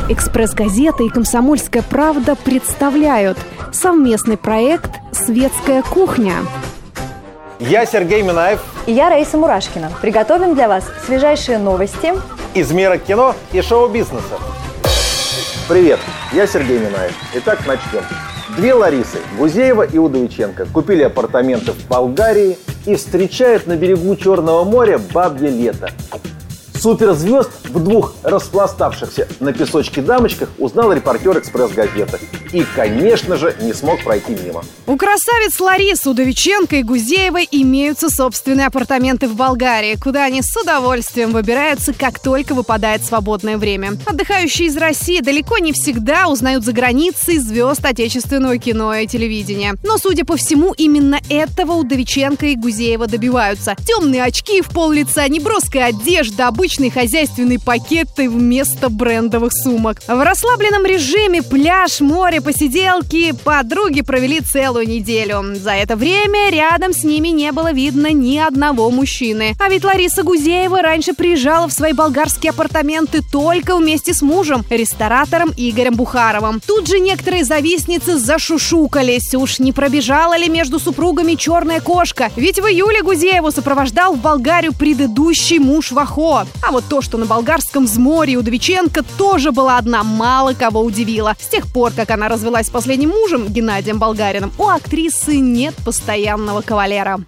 «Экспресс-газета» и «Комсомольская правда» представляют совместный проект «Светская кухня». Я Сергей Минаев. И я Раиса Мурашкина. Приготовим для вас свежайшие новости из мира кино и шоу-бизнеса. Привет, я Сергей Минаев. Итак, начнем. Две Ларисы, Гузеева и Удовиченко, купили апартаменты в Болгарии и встречают на берегу Черного моря бабье лето. Суперзвезд в двух распластавшихся на песочке дамочках узнал репортер «Экспресс-газеты». И, конечно же, не смог пройти мимо. У красавиц Ларисы, Удовиченко и Гузеевой имеются собственные апартаменты в Болгарии, куда они с удовольствием выбираются, как только выпадает свободное время. Отдыхающие из России далеко не всегда узнают за границей звезд отечественного кино и телевидения. Но, судя по всему, именно этого Удовиченко и Гузеева добиваются. Темные очки в пол лица, неброская одежда, обычные хозяйственные пакеты вместо брендовых сумок. В расслабленном режиме пляж, море, посиделки подруги провели целую неделю. За это время рядом с ними не было видно ни одного мужчины. А ведь Лариса Гузеева раньше приезжала в свои болгарские апартаменты только вместе с мужем, ресторатором Игорем Бухаровым. Тут же некоторые завистницы зашушукались. Уж не пробежала ли между супругами черная кошка? Ведь в июле Гузееву сопровождал в Болгарию предыдущий муж Вахо. А вот то, что на болгарском взморье Удовиченко тоже была одна, мало кого удивило. С тех пор, как она развелась с последним мужем, Геннадием Болгариным, у актрисы нет постоянного кавалера.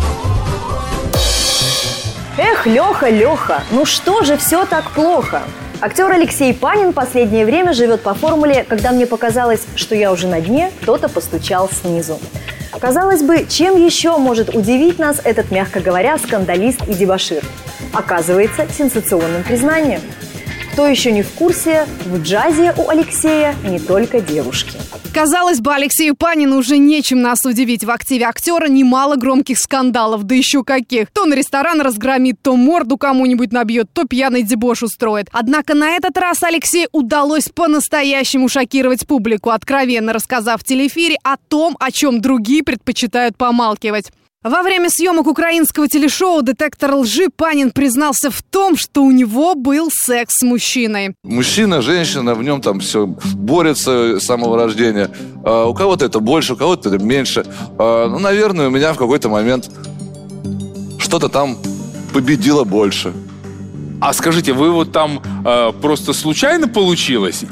Эх, Леха, ну что же все так плохо? Актер Алексей Панин в последнее время живет по формуле «когда мне показалось, что я уже на дне, кто-то постучал снизу». Казалось бы, чем еще может удивить нас этот, мягко говоря, скандалист и дебошир? Оказывается, сенсационным признанием. Кто еще не в курсе, в джазе у Алексея не только девушки. Казалось бы, Алексею Панину уже нечем нас удивить. В активе актера немало громких скандалов, да еще каких. То на ресторан разгромит, то морду кому-нибудь набьет, то пьяный дебош устроит. Однако на этот раз Алексею удалось по-настоящему шокировать публику, откровенно рассказав в телеэфире о том, о чем другие предпочитают помалкивать. Во время съемок украинского телешоу «Детектор лжи» Панин признался в том, что у него был секс с мужчиной. Мужчина, женщина, в нем там все борется с самого рождения. У кого-то это больше, у кого-то это меньше. Наверное, у меня в какой-то момент что-то там победило больше. А скажите, вы вот там просто случайно получилось?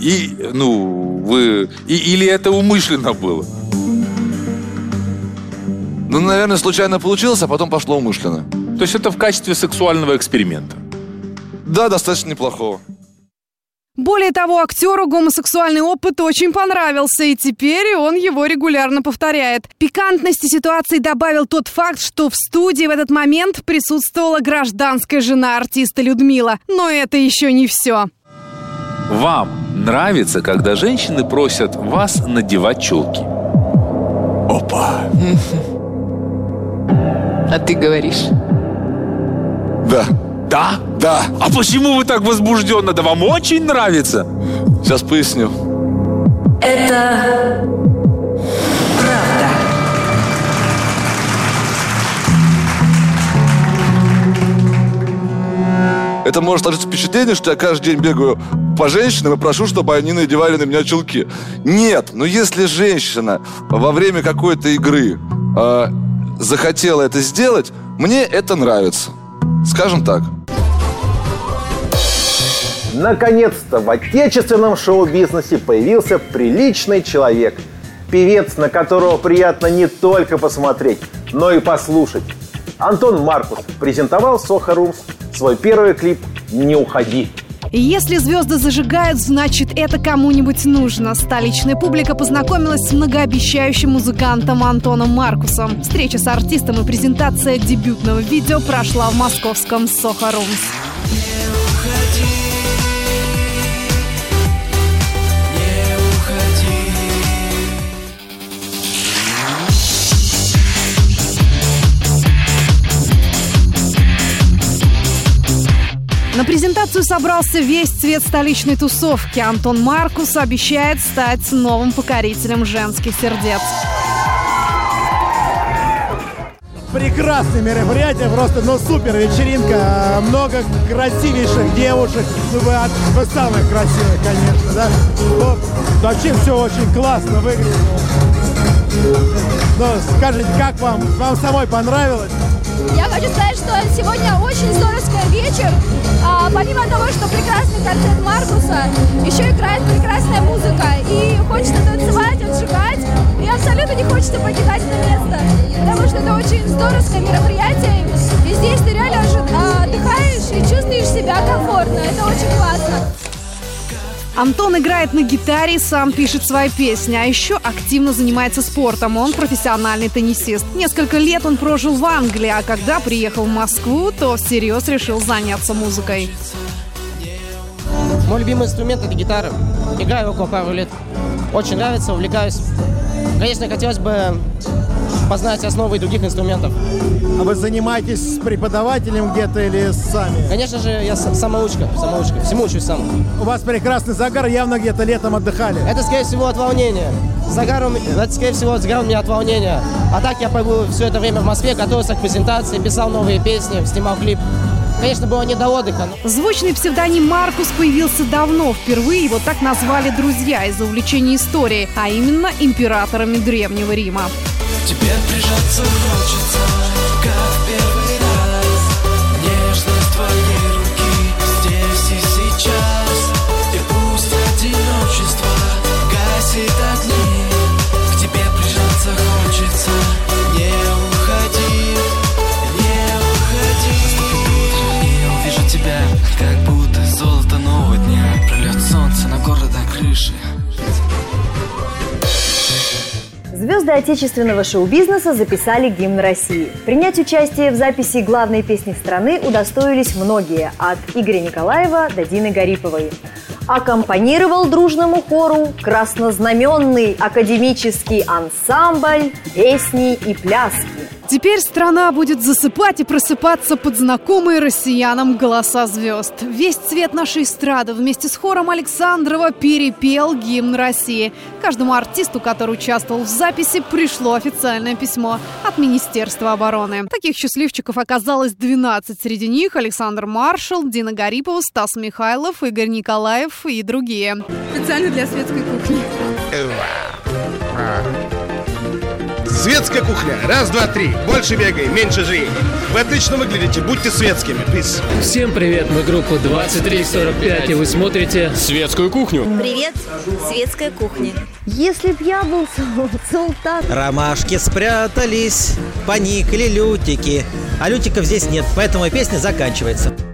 Или это умышленно было? Наверное, случайно получилось, а потом пошло умышленно. То есть это в качестве сексуального эксперимента? Да, достаточно неплохого. Более того, актеру гомосексуальный опыт очень понравился, и теперь он его регулярно повторяет. Пикантности ситуации добавил тот факт, что в студии в этот момент присутствовала гражданская жена артиста Людмила. Но это еще не все. Вам нравится, когда женщины просят вас надевать чулки? Опа! А ты говоришь? Да. Да? Да. А почему вы так возбужденно? Да вам очень нравится? Сейчас поясню. Это правда. Это может сложиться впечатление, что я каждый день бегаю по женщинам и прошу, чтобы они надевали на меня чулки. Нет, но если женщина во время какой-то игры захотела это сделать, мне это нравится. Скажем так. Наконец-то в отечественном шоу-бизнесе появился приличный человек. Певец, на которого приятно не только посмотреть, но и послушать. Антон Маркус презентовал в Soho Rooms свой первый клип «Не уходи». Если звезды зажигают, значит, это кому-нибудь нужно. Столичная публика познакомилась с многообещающим музыкантом Антоном Маркусом. Встреча с артистом и презентация дебютного видео прошла в московском Soho Rooms. На презентацию собрался весь цвет столичной тусовки. Антон Маркус обещает стать новым покорителем женских сердец. Прекрасное мероприятие, просто, супер вечеринка. Много красивейших девушек. Вы самые красивые, конечно, да? Вообще все очень классно выглядит. Скажите, как вам? Вам самой понравилось? Я хочу сказать, что сегодня очень здоровский вечер. Помимо того, что прекрасный концерт Маркуса, еще играет прекрасная музыка. И хочется танцевать, отжигать. И абсолютно не хочется покидать это место. Потому что это очень здоровское мероприятие. И здесь ты реально отдыхаешь и чувствуешь себя комфортно. Это очень классно. Антон играет на гитаре, сам пишет свои песни, а еще активно занимается спортом. Он профессиональный теннисист. Несколько лет он прожил в Англии, а когда приехал в Москву, то всерьез решил заняться музыкой. Мой любимый инструмент – это гитара. Играю около пару лет. Очень нравится, увлекаюсь. Конечно, хотелось бы познать основы других инструментов. А вы занимаетесь с преподавателем где-то или сами? Конечно же, я самоучка. Всему учусь сам. У вас прекрасный загар, явно где-то летом отдыхали. Это, скорее всего, от волнения. Загар у меня от волнения. А так я побыл все это время в Москве, готовился к презентации, писал новые песни, снимал клип. Конечно, было не до отдыха. Звучный псевдоним Маркус появился давно. Впервые его так назвали друзья из-за увлечения историей, а именно императорами Древнего Рима. Тебе прижаться хочется, как в первый раз. Нежность твоей руки здесь и сейчас. И пусть одиночество гасит огни. К тебе прижаться хочется, не уходи, не уходи. И я увижу тебя, как будто золото нового дня. Прольет солнце на города крыши. Звезды отечественного шоу-бизнеса записали гимн России. Принять участие в записи главной песни страны удостоились многие, от Игоря Николаева до Дины Гариповой. Аккомпанировал дружному хору краснознаменный академический ансамбль «Песни и пляски». Теперь страна будет засыпать и просыпаться под знакомые россиянам голоса звезд. Весь цвет нашей эстрады вместе с хором Александрова перепел гимн России. Каждому артисту, который участвовал в записи, пришло официальное письмо от Министерства обороны. Таких счастливчиков оказалось 12. Среди них Александр Маршал, Дина Гарипова, Стас Михайлов, Игорь Николаев и другие. Специально для светской кухни. Светская кухня. Раз, два, три. Больше бегай, меньше жри. Вы отлично выглядите, будьте светскими, плиз. Всем привет, мы группа 2345, и вы смотрите Светскую кухню. Привет, Светская кухня. Если б я был султан. Ромашки спрятались, поникли лютики. А лютиков здесь нет, поэтому песня заканчивается.